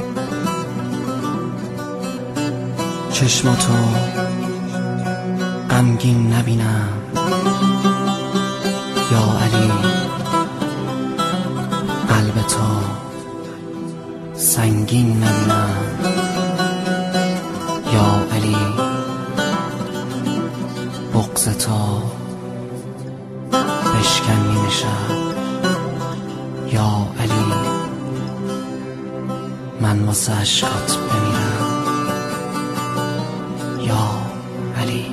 چشماتو غمگین نبینم یا علی، قلبتو سنگین نبینم یا علی، بغضتو بشکن نیمه شب یا علی، من واسه عشقات بمیرم یا علی.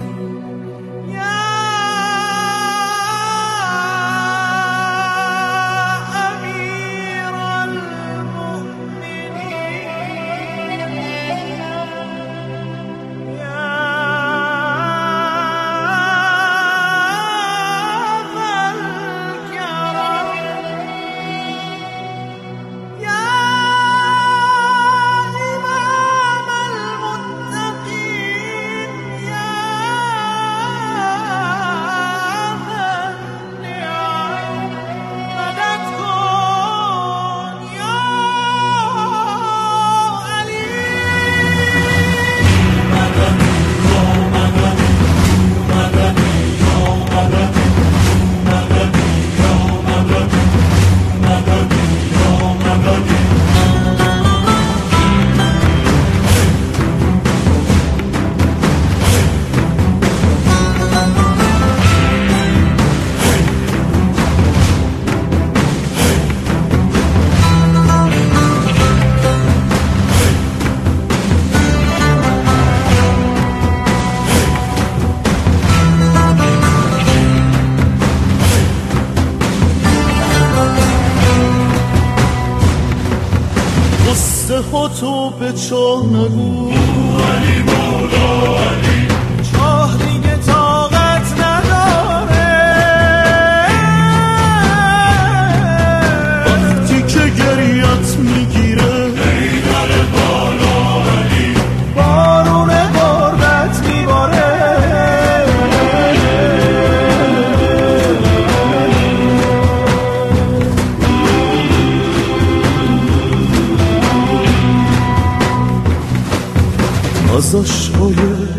تو به چاه نگو علی مولا علی، چاه دیگه طاقت نداره وقتی که گریت میگیره ای در بالا علی، بارون غربت میباره از عشقای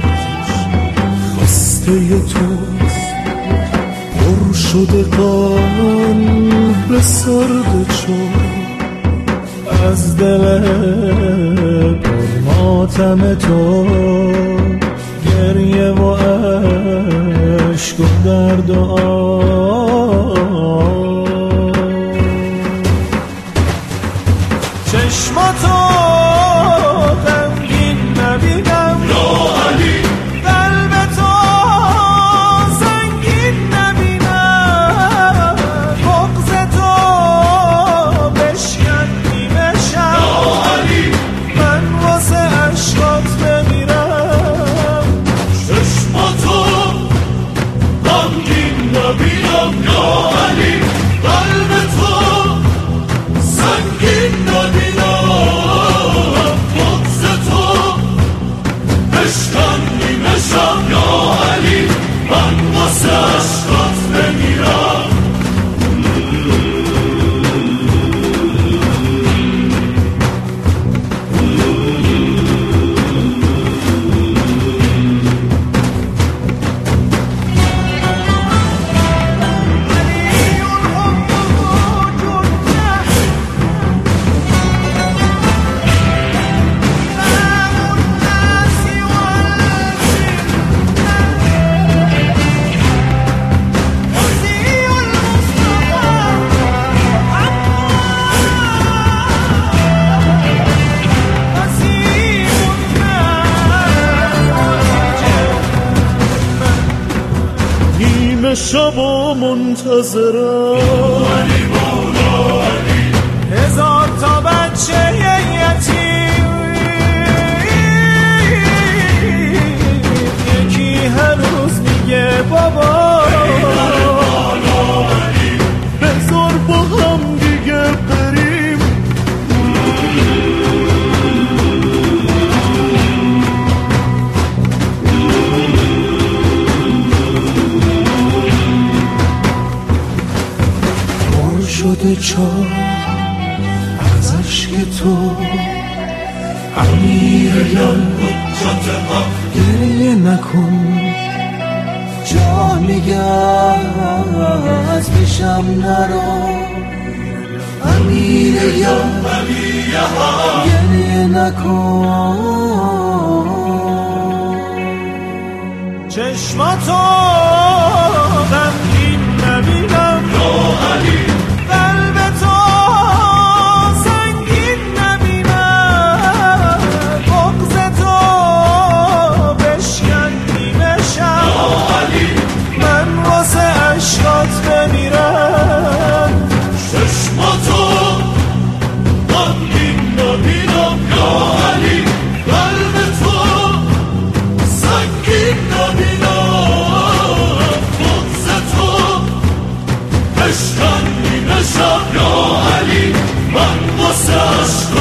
خسته توست پر شده قلب سرد چون از دل پر ماتم تو گریه و عشق و درد و آه چشماتو شب و منتظرم علی مولا علی، هزار تا بچه یتیم یکی هنوز میگه بابا علی، بذار با هم دیگه بریم شده چاه از عشق تو امیریم حجت حق گریه نکن جان میگم از پیشم نرو امیریم ولی حق گریه نکن چشماتو غمگین نبینم یا علی قلبتو سنگین نبینم بغضتو بشکن نیمه شب یا علی من واسه عشقات بمیرم چشماتو غمگین نبینم یا علی قلبتو سنگین نبینم بغضتو بشکن نیمه شب یا علی من واسه عشقات